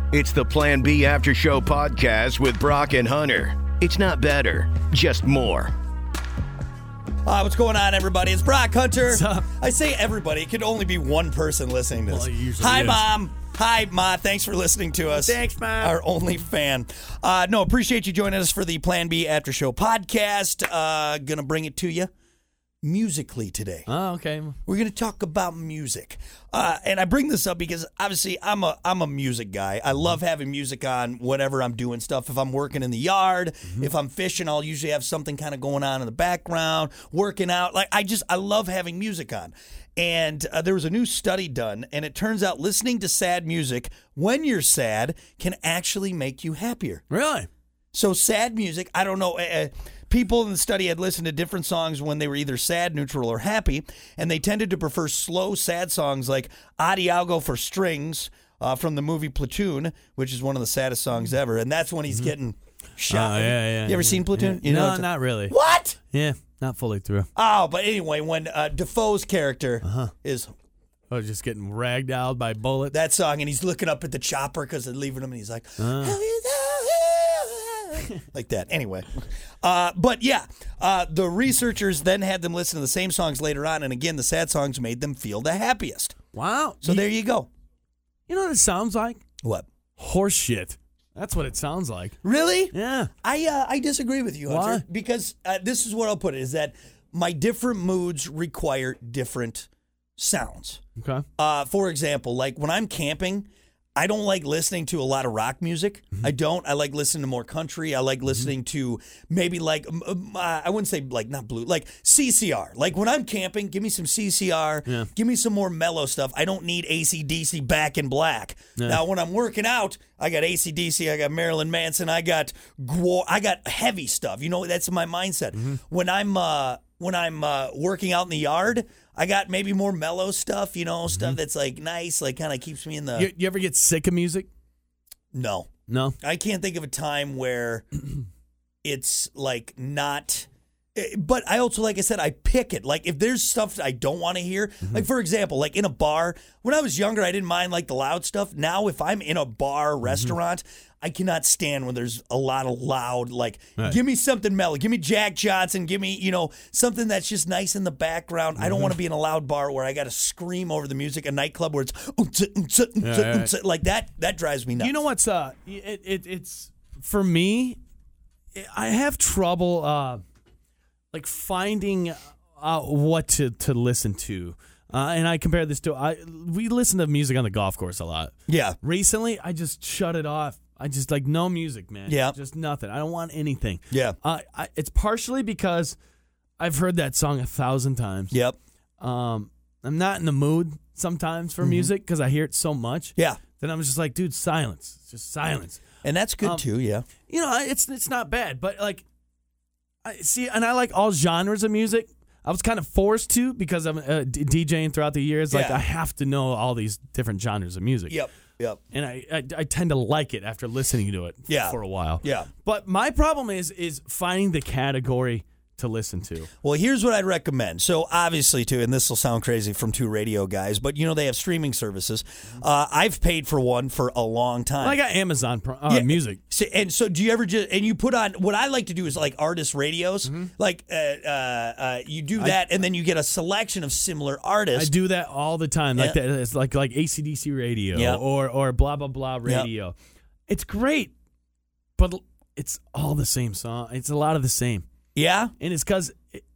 It's the Plan B After Show podcast with Brock and Hunter. It's not better, just more. What's going on, everybody? It's Brock Hunter. What's up? I say everybody. It could only be one person listening to this. Well, it usually Hi, is. Mom. Hi, Ma. Thanks for listening to us. Thanks, Mom. Our only fan. Appreciate you joining us for the Plan B After Show podcast. Gonna bring it to you musically today. Oh, okay. We're going to talk about music. And I bring this up because obviously I'm a music guy. I love having music on whenever I'm doing stuff. If I'm working in the yard, if I'm fishing, I'll usually have something kind of going on in the background, working out. I love having music on. And there was a new study done, and it turns out listening to sad music when you're sad can actually make you happier. Really? So sad music, I don't know. People in the study had listened to different songs when they were either sad, neutral, or happy, and they tended to prefer slow, sad songs like Adiago for Strings from the movie Platoon, which is one of the saddest songs ever, and that's when he's getting shot. Yeah. You ever seen Platoon? Yeah. You know No, not really. What? Yeah, not fully through. Oh, but anyway, when Defoe's character is Oh, just getting ragged out by bullets. that song, and he's looking up at the chopper because they're leaving him, and he's like, like that. Anyway, the researchers then had them listen to the same songs later on, and again, the sad songs made them feel the happiest. Wow. So there you go. You know what it sounds like? What? Horse shit. That's what it sounds like. Really? Yeah. I disagree with you, Hunter, Why? because this is what I'll put it, is that my different moods require different sounds. Okay. For example, like when I'm camping, I don't like listening to a lot of rock music. I don't. I like listening to more country. I like listening to maybe like, I wouldn't say like not blue, like CCR. Like when I'm camping, give me some CCR. Yeah. Give me some more mellow stuff. I don't need AC/DC Back in Black. Yeah. Now when I'm working out, I got AC/DC, I got Marilyn Manson, I got heavy stuff. You know, that's my mindset. When I'm working out in the yard, I got maybe more mellow stuff, you know, stuff that's like nice, like kind of keeps me in the... You ever get sick of music? No. No. I can't think of a time where it's like not... But I also, like I said, I pick it. Like if there's stuff that I don't want to hear, like for example, like in a bar, when I was younger, I didn't mind like the loud stuff. Now if I'm in a bar, restaurant, I cannot stand when there's a lot of loud, like, Right. Give me something mellow. Give me Jack Johnson. Give me, something that's just nice in the background. I don't want to be in a loud bar where I got to scream over the music, a nightclub where it's like that. That drives me nuts. You know what's it's for me, I have trouble like finding what to listen to. And I compare this to we listen to music on the golf course a lot. Yeah. Recently, I just shut it off. I just like no music, man. Yeah. Just nothing. I don't want anything. Yeah. It's partially because I've heard that song 1,000 times. Yep. I'm not in the mood sometimes for music because I hear it so much. Yeah. Then I'm just like, dude, silence. It's just silence. And that's good too, yeah. You know, it's not bad, but like, I like all genres of music. I was kind of forced to because I'm DJing throughout the years. Like Yeah. I have to know all these different genres of music. Yep. And I tend to like it after listening to it for a while. Yeah. But my problem is finding the category to listen to. Well, here's what I'd recommend. So obviously, too, and this will sound crazy from two radio guys, but they have streaming services. I've paid for one for a long time. I got Amazon Music. So do you ever you put on, what I like to do is like artist radios, like you do that and then you get a selection of similar artists. I do that all the time. Like Yeah. that. It's like AC/DC radio Yeah. or blah blah blah radio. It's great, but it's all the same song. It's a lot of the same. Yeah? And it's because,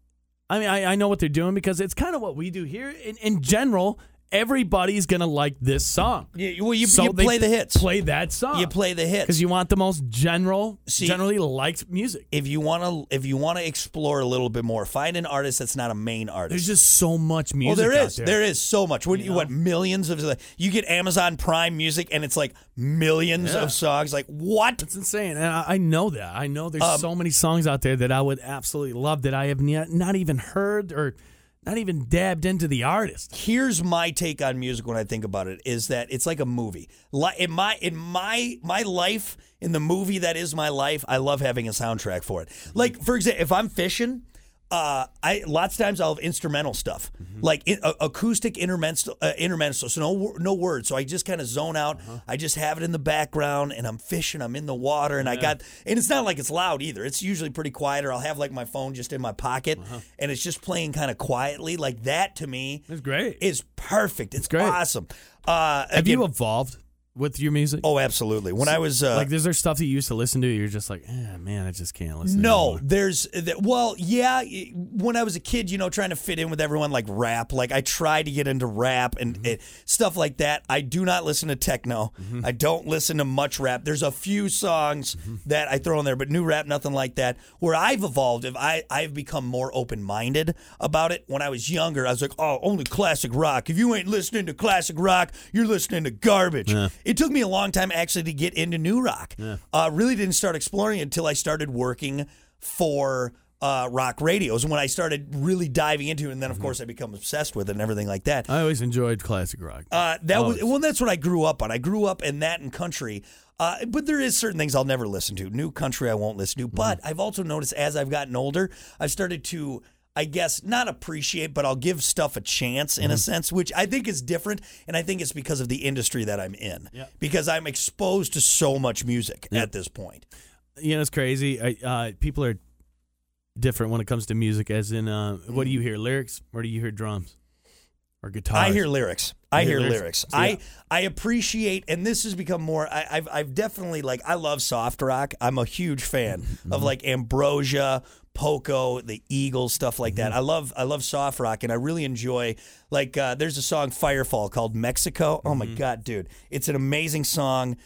I know what they're doing because it's kind of what we do here. In general, everybody's going to like this song. Yeah, well, you So they play the hits. Play that song. You play the hits. Because you want the most generally liked music. If you want to explore a little bit more, find an artist that's not a main artist. There's just so much music Well, there out is. there. There is so much. What millions of... You get Amazon Prime Music, and it's like millions of songs. Like, what? It's insane. And I know that. I know there's so many songs out there that I would absolutely love that I have not even heard or not even dabbed into the artist. Here's my take on music when I think about it, is that it's like a movie. In my life, in the movie that is my life, I love having a soundtrack for it. Like, for example, if I'm fishing... Lots of times I'll have instrumental stuff, like acoustic intermental, so no words. So I just kind of zone out. I just have it in the background, and I'm fishing. I'm in the water, and and it's not like it's loud either. It's usually pretty quiet. Or I'll have like my phone just in my pocket, and it's just playing kind of quietly. Like that to me, it's great. Is perfect. It's great. Awesome. Have you evolved with your music? Oh, absolutely. When I was like, is there stuff that you used to listen to? You're just like, man, I just can't listen. No, anymore. yeah. When I was a kid, trying to fit in with everyone, like rap. Like I tried to get into rap and stuff like that. I do not listen to techno. I don't listen to much rap. There's a few songs that I throw in there, but new rap, nothing like that. Where I've evolved, I've become more open-minded about it. When I was younger, I was like, oh, only classic rock. If you ain't listening to classic rock, you're listening to garbage. Yeah. It took me a long time actually to get into new rock. Yeah. Really didn't start exploring it until I started working for rock radios, when I started really diving into it. And then, of course, I become obsessed with it and everything like that. I always enjoyed classic rock. That's what I grew up on. I grew up in that and country. But there is certain things I'll never listen to. New country I won't listen to. But I've also noticed as I've gotten older, I've started to, I guess, not appreciate, but I'll give stuff a chance in a sense, which I think is different. And I think it's because of the industry that I'm in. Yep. Because I'm exposed to so much music at this point. It's crazy. People are different when it comes to music, as in, what do you hear, lyrics, or do you hear drums or guitars? I hear lyrics. I hear lyrics. Yeah. I appreciate, and this has become more, I've definitely, like, I love soft rock. I'm a huge fan of, like, Ambrosia, Poco, the Eagles, stuff like that. I love soft rock, and I really enjoy, like, there's a song, Firefall, called Mexico. Oh, my God, dude. It's an amazing song.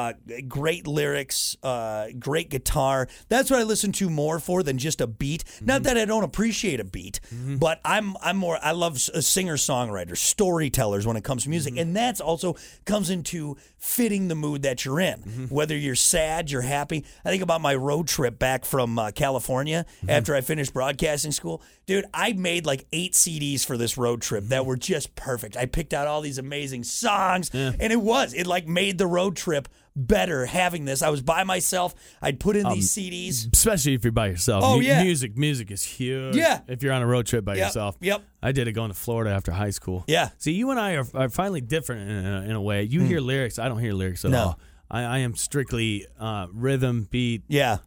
Great lyrics, great guitar. That's what I listen to more for than just a beat. Not that I don't appreciate a beat, but I'm more. I love singer-songwriters, storytellers when it comes to music, and that's also comes into fitting the mood that you're in. Whether you're sad, you're happy. I think about my road trip back from California after I finished broadcasting school. Dude, I made like 8 CDs for this road trip that were just perfect. I picked out all these amazing songs, and it like made the road trip better having this. I was by myself. I'd put in these CDs. Especially if you're by yourself. Oh, yeah. Music is huge. Yeah. If you're on a road trip by yourself. Yep. I did it going to Florida after high school. Yeah. See, you and I are finally different in a way. You hear lyrics. I don't hear lyrics at all. I am strictly rhythm, beat. Yeah.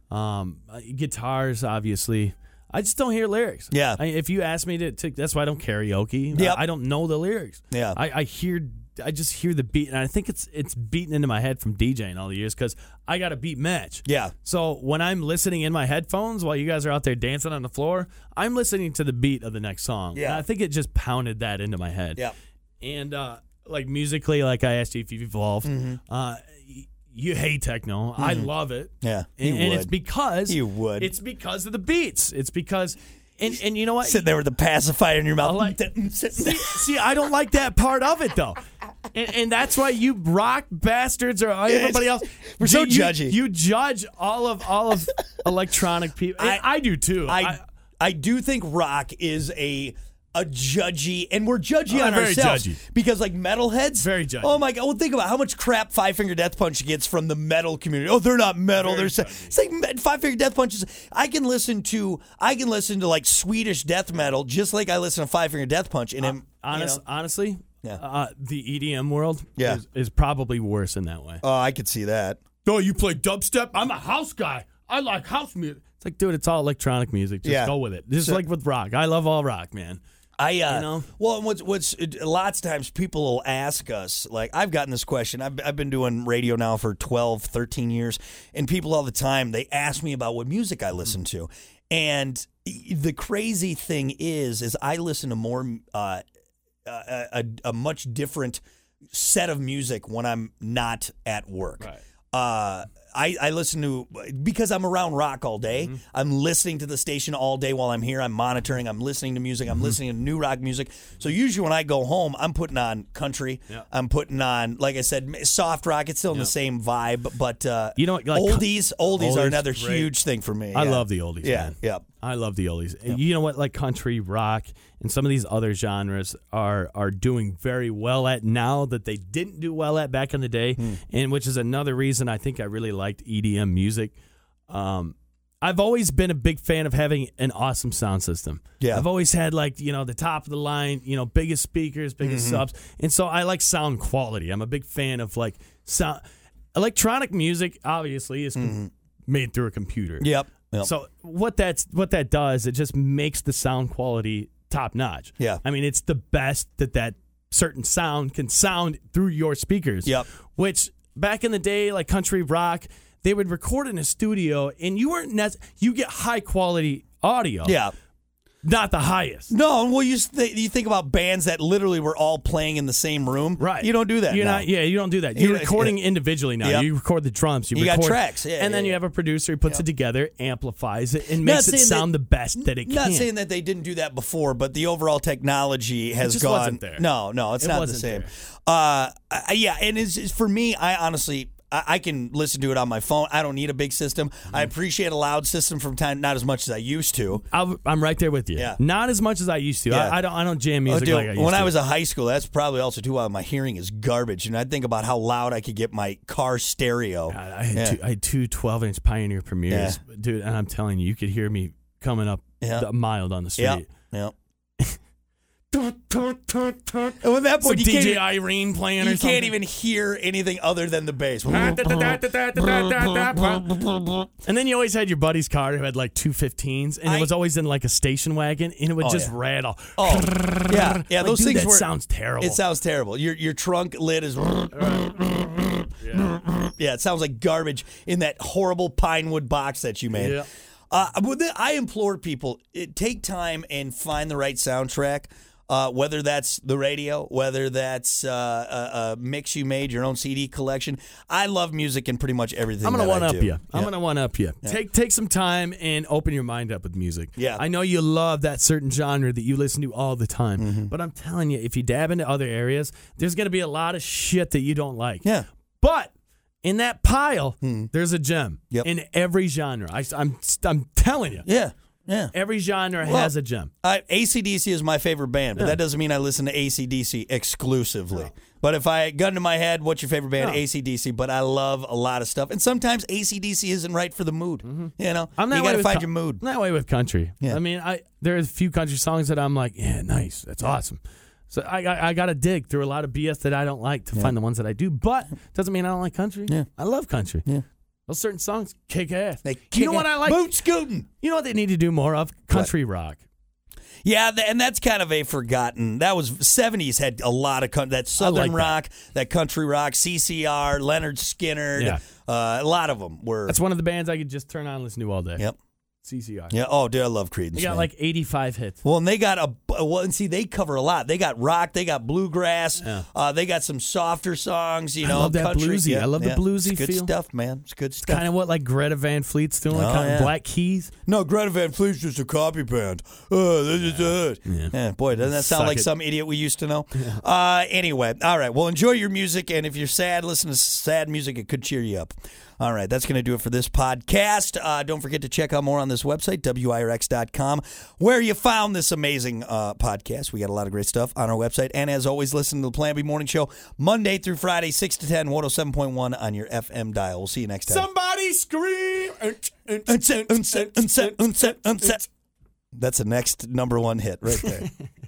Guitars, obviously. I just don't hear lyrics. Yeah. If you ask me to that's why I don't karaoke. Yep. I don't know the lyrics. Yeah. I just hear the beat, and I think it's beaten into my head from DJing all the years because I got a beat match. Yeah. So when I'm listening in my headphones while you guys are out there dancing on the floor, I'm listening to the beat of the next song. Yeah. And I think it just pounded that into my head. Yeah. And like musically, like I asked you if you've evolved, you hate techno. I love it. Yeah. And it's because you would. It's because of the beats. It's because. And you know what? Sitting there with the pacifier in your mouth. See, I don't like that part of it, though. And that's why you rock bastards or everybody else. We're so judgy. You judge all of electronic people. I do, too. I do think rock is a judgy, and we're judgy on very ourselves judgy. Because like metalheads, very judgy. Oh my God! Well, think about how much crap Five Finger Death Punch gets from the metal community. Oh, they're not metal. It's like Five Finger Death Punch is. I can listen to like Swedish death metal just like I listen to Five Finger Death Punch. And honestly, yeah. The EDM world yeah. is probably worse in that way. Oh, I could see that. Oh, you play dubstep? I'm a house guy. I like house music. It's like, dude, it's all electronic music. Just go with it. This is like with rock. I love all rock, man. Well, what's lots of times people will ask us, like, I've gotten this question. I've been doing radio now for 12, 13 years, and people all the time, they ask me about what music I listen to. And the crazy thing is I listen to more, a much different set of music when I'm not at work. Right. I listen to, because I'm around rock all day, I'm listening to the station all day while I'm here. I'm monitoring, I'm listening to music, I'm listening to new rock music. So usually when I go home, I'm putting on country. Yep. I'm putting on, like I said, soft rock. It's still in the same vibe, but you know what, like, oldies are another huge thing for me. I love the oldies, man. Yeah. I love the oldies. Yep. You know what, like country, rock, and some of these other genres are doing very well at now that they didn't do well at back in the day, and which is another reason I think I really liked EDM music. I've always been a big fan of having an awesome sound system. Yeah. I've always had the top of the line, biggest speakers, biggest subs. And so I like sound quality. I'm a big fan of sound. Electronic music obviously is made through a computer. Yep. So what that does, it just makes the sound quality top notch. Yeah. I mean, it's the best that certain sound can sound through your speakers. Yep. Which back in the day, like country rock, they would record in a studio, and you get high quality audio. Yeah. Not the highest. No, well, you think about bands that literally were all playing in the same room. Right. You don't do that. You don't do that. You're recording individually now. Yep. You record the drums. You got tracks. Yeah, and then you have a producer who puts it together, amplifies it, and makes it sound the best that it can. Not saying that they didn't do that before, but the overall technology has just gone. wasn't there. No, it's not the same. Yeah, and it's for me, I honestly. I can listen to it on my phone. I don't need a big system. I appreciate a loud system from time, not as much as I used to. I'm right there with you. Yeah. Not as much as I used to. Yeah. I don't jam music like I used to. When I was in high school, that's probably also too why my hearing is garbage. And I think about how loud I could get my car stereo. God, I had two 12-inch Pioneer Premieres, dude, and I'm telling you, you could hear me coming up a mile down the street. Yeah. And at that point, Some DJ Irene playing or something. You can't even hear anything other than the bass. And then you always had your buddy's car who had like 215s, and it was always in like a station wagon, and it would just rattle. Oh, yeah. Like, Those dude, things that were. sounds terrible. It sounds terrible. Your trunk lid is. Yeah, it sounds like garbage in that horrible Pinewood box that you made. Yeah. I implore people, take time and find the right soundtrack. Whether that's the radio, whether that's a mix you made, your own CD collection. I love music and pretty much everything. I'm gonna one up you. I'm gonna one up you. Take some time and open your mind up with music. Yeah. I know you love that certain genre that you listen to all the time, but I'm telling you, if you dab into other areas, there's gonna be a lot of shit that you don't like. Yeah. But in that pile, there's a gem in every genre. I'm telling you. Yeah. Every genre has a gem. AC/DC is my favorite band, but that doesn't mean I listen to AC/DC exclusively. No. But if I gun to my head, what's your favorite band? No. AC/DC. But I love a lot of stuff. And sometimes AC/DC isn't right for the mood. You know? You got to find your mood. I'm that way with country. Yeah. I mean, there are a few country songs that I'm like, yeah, nice. That's awesome. So I got to dig through a lot of BS that I don't like to find the ones that I do. But doesn't mean I don't like country. Yeah. I love country. Yeah. Those certain songs kick ass. You know what I like? Boot scooting. You know what they need to do more of? Country rock. Yeah, and that's kind of a forgotten. That was 70s had a lot of that southern rock, that country rock, CCR, Leonard Skinner. Yeah. A lot of them were. That's one of the bands I could just turn on and listen to all day. Yep. CCR. Yeah. Oh, dude, I love Creedence. They got like 85 hits. Well, and they got and see, they cover a lot. They got rock, they got bluegrass, they got some softer songs. You know, I love that country. bluesy. I love the bluesy it's good feel. stuff, man. It's good stuff. Kind of what like Greta Van Fleet's doing, kind of Black Keys. No, Greta Van Fleet's just a copy band. This is it. Yeah, boy, doesn't that sound like some idiot we used to know? Yeah. Anyway, all right. Well, enjoy your music, and if you're sad, listen to sad music. It could cheer you up. All right, that's going to do it for this podcast. Don't forget to check out more on this website, WIRX.com, where you found this amazing podcast. We got a lot of great stuff on our website. And as always, listen to the Plan B Morning Show Monday through Friday, 6 to 10, 107.1 on your FM dial. We'll see you next time. Somebody scream. That's the next number one hit right there.